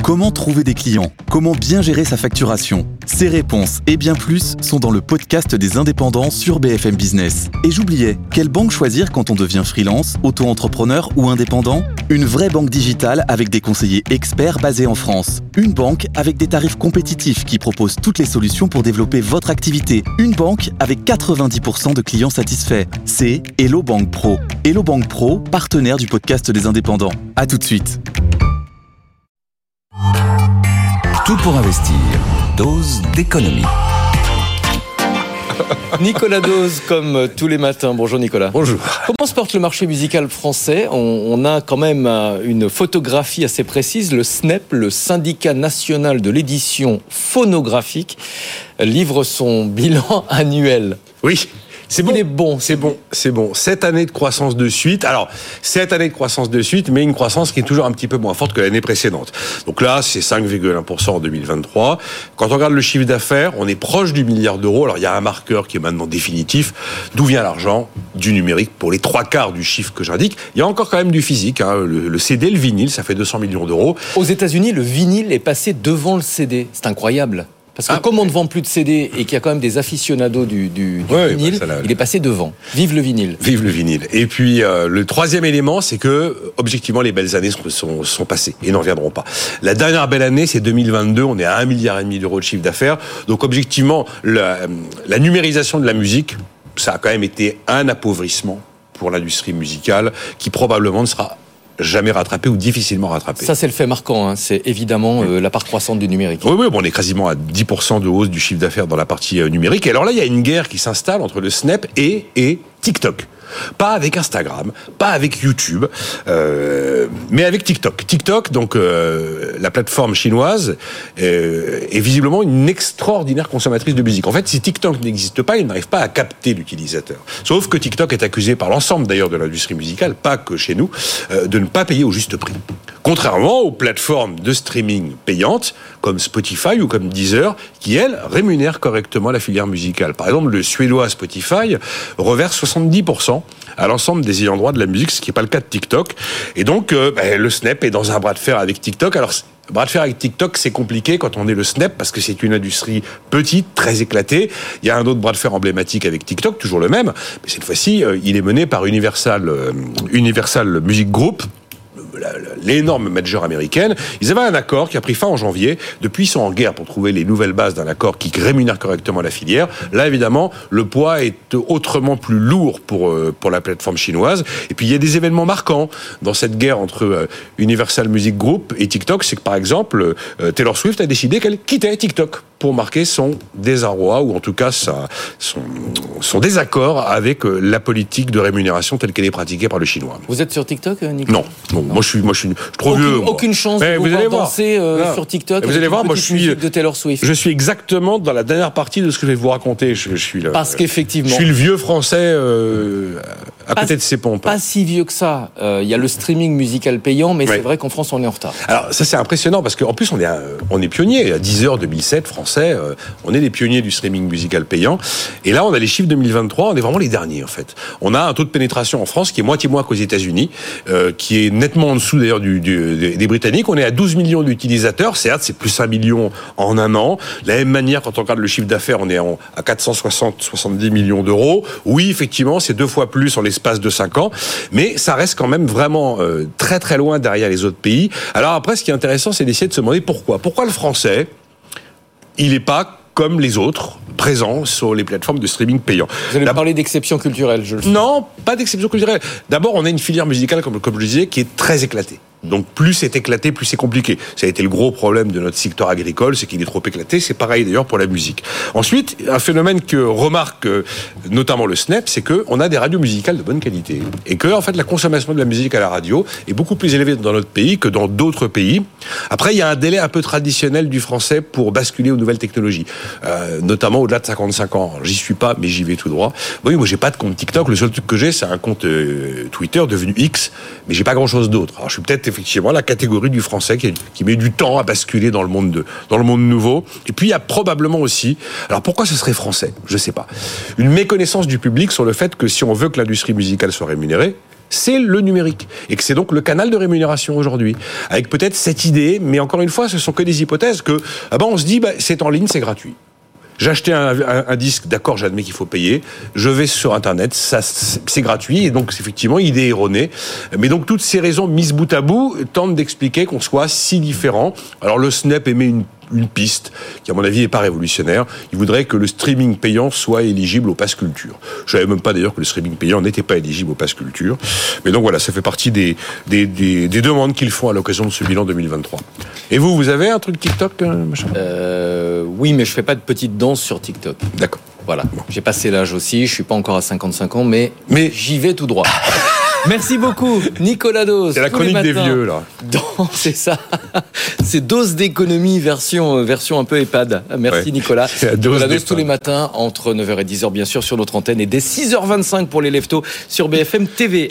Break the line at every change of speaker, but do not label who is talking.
Comment trouver des clients ? Comment bien gérer sa facturation ? Ces réponses et bien plus sont dans le podcast des indépendants sur BFM Business. Et j'oubliais, quelle banque choisir quand on devient freelance, auto-entrepreneur ou indépendant ? Une vraie banque digitale avec des conseillers experts basés en France. Une banque avec des tarifs compétitifs qui propose toutes les solutions pour développer votre activité. Une banque avec 90% de clients satisfaits. C'est Hello Bank Pro. Hello Bank Pro, partenaire du podcast des indépendants. À tout de suite.
Tout pour investir. Dose d'économie.
Nicolas Dose, comme tous les matins. Bonjour Nicolas.
Bonjour.
Comment se porte le marché musical français ? On a quand même une photographie assez précise. Le SNEP, le Syndicat national de l'édition phonographique, livre son bilan annuel.
Oui. C'est bon. C'est bon. 7 années de croissance de suite. Alors, 7 années de croissance de suite, mais une croissance qui est toujours un petit peu moins forte que l'année précédente. Donc là, c'est 5,1% en 2023. Quand on regarde le chiffre d'affaires, on est proche du milliard d'euros. Alors, il y a un marqueur qui est maintenant définitif. D'où vient l'argent ? Du numérique pour les 3/4 du chiffre que j'indique. Il y a encore quand même du physique. Le CD, le vinyle, ça fait 200 millions d'euros.
Aux États-Unis, le vinyle est passé devant le CD. C'est incroyable. Parce que comme on ne vend plus de CD et qu'il y a quand même des aficionados du vinyle, il est passé devant. Vive le vinyle.
Vive le vinyle. Et puis, le troisième élément, c'est que, objectivement, les belles années sont passées et n'en reviendront pas. La dernière belle année, c'est 2022. On est à 1,5 milliard d'euros de chiffre d'affaires. Donc, objectivement, la numérisation de la musique, ça a quand même été un appauvrissement pour l'industrie musicale qui probablement ne sera jamais rattrapé ou difficilement rattrapé.
Ça, c'est le fait marquant. C'est évidemment la part croissante du numérique.
Oui, on est quasiment à 10% de hausse du chiffre d'affaires dans la partie numérique. Et alors là, il y a une guerre qui s'installe entre le SNEP et TikTok. Pas avec Instagram, pas avec YouTube, mais avec TikTok. TikTok, donc la plateforme chinoise, est visiblement une extraordinaire consommatrice de musique. En fait, si TikTok n'existe pas, il n'arrive pas à capter l'utilisateur. Sauf que TikTok est accusé par l'ensemble d'ailleurs de l'industrie musicale, pas que chez nous, de ne pas payer au juste prix. Contrairement aux plateformes de streaming payantes, comme Spotify ou comme Deezer, qui, elles, rémunèrent correctement la filière musicale. Par exemple, le suédois Spotify reverse 70% à l'ensemble des ayants droit de la musique, ce qui n'est pas le cas de TikTok. Et donc, le SNEP est dans un bras de fer avec TikTok. Alors, bras de fer avec TikTok, c'est compliqué quand on est le SNEP, parce que c'est une industrie petite, très éclatée. Il y a un autre bras de fer emblématique avec TikTok, toujours le même, mais cette fois-ci, il est mené par Universal Music Group, l'énorme major américaine. Ils avaient un accord qui a pris fin en janvier. Depuis, ils sont en guerre pour trouver les nouvelles bases d'un accord qui rémunère correctement la filière. Là, évidemment, le poids est autrement plus lourd pour la plateforme chinoise. Et puis, il y a des événements marquants dans cette guerre entre Universal Music Group et TikTok. C'est que, par exemple, Taylor Swift a décidé qu'elle quittait TikTok pour marquer son désarroi, ou en tout cas son désaccord avec la politique de rémunération telle qu'elle est pratiquée par le Chinois.
Vous êtes sur TikTok, Nicolas ?
Non. Moi, je suis trop vieux.
Aucune chance de vous voir danser sur TikTok.
Vous allez voir, moi, je suis
de Taylor Swift.
Je suis exactement dans la dernière partie de ce que je vais vous raconter. Je suis là.
Parce qu'effectivement,
je suis le vieux Français à côté de ses pompes.
Pas si vieux que ça. Il y a le streaming musical payant, mais c'est vrai qu'en France, on est en retard.
Alors ça, c'est impressionnant parce qu'en plus, on est pionniers. À Deezer 2007, français, on est les pionniers du streaming musical payant. Et là, on a les chiffres 2023. On est vraiment les derniers, en fait. On a un taux de pénétration en France qui est moitié moins qu'aux États-Unis, qui est nettement en dessous d'ailleurs des Britanniques. On est à 12 millions d'utilisateurs. Certes, c'est plus 1 million en un an. De la même manière, quand on regarde le chiffre d'affaires, on est à 470 millions d'euros. Oui, effectivement, c'est 2 fois plus en l'espace de 5 ans. Mais ça reste quand même vraiment très très loin derrière les autres pays. Alors après, ce qui est intéressant, c'est d'essayer de se demander pourquoi. Pourquoi le français, il n'est pas comme les autres, présents sur les plateformes de streaming payants.
Vous allez parler d'exception culturelle, je le sais.
Non, pas d'exception culturelle. D'abord, on a une filière musicale, comme je le disais, qui est très éclatée. Donc plus c'est éclaté, plus c'est compliqué. Ça a été le gros problème de notre secteur agricole, c'est qu'il est trop éclaté. C'est pareil d'ailleurs pour la musique. Ensuite, un phénomène que remarque notamment le SNEP, c'est qu'on a des radios musicales de bonne qualité. Et que, en fait, la consommation de la musique à la radio est beaucoup plus élevée dans notre pays que dans d'autres pays. Après, il y a un délai un peu traditionnel du français pour basculer aux nouvelles technologies. Notamment au-delà de 55 ans. Alors, j'y suis pas, mais j'y vais tout droit. Oui, moi j'ai pas de compte TikTok. Le seul truc que j'ai, c'est un compte Twitter devenu X, mais j'ai pas grand-chose d'autre. Alors, je suis peut-être effectivement la catégorie du français qui met du temps à basculer dans le monde nouveau. Et puis il y a probablement aussi, alors pourquoi ce serait français ? Je sais pas. Une méconnaissance du public sur le fait que si on veut que l'industrie musicale soit rémunérée, c'est le numérique. Et que c'est donc le canal de rémunération aujourd'hui. Avec peut-être cette idée, mais encore une fois, ce sont que des hypothèses, que on se dit, c'est en ligne, c'est gratuit. J'ai acheté un disque, d'accord, j'admets qu'il faut payer. Je vais sur Internet, ça c'est gratuit, et donc effectivement, idée erronée. Mais donc toutes ces raisons mises bout à bout tentent d'expliquer qu'on soit si différents. Alors le SNEP émet une piste qui, à mon avis, n'est pas révolutionnaire. Il voudrait que le streaming payant soit éligible au Pass Culture. Je savais même pas d'ailleurs que le streaming payant n'était pas éligible au Pass Culture. Mais donc voilà, ça fait partie des demandes qu'ils font à l'occasion de ce bilan 2023. Et vous avez un truc TikTok, machin ?
Oui, mais je fais pas de petite danse sur TikTok.
D'accord.
Voilà. J'ai passé l'âge aussi, je suis pas encore à 55 ans, mais j'y vais tout droit. Merci beaucoup, Nicolas Dose.
C'est la chronique des vieux, là.
C'est ça. C'est Dose d'économie version un peu EHPAD. Merci, ouais. Nicolas. Nicolas Dose tous les matins, entre 9h et 10h, bien sûr, sur notre antenne, et dès 6h25 pour les leftos sur BFM TV.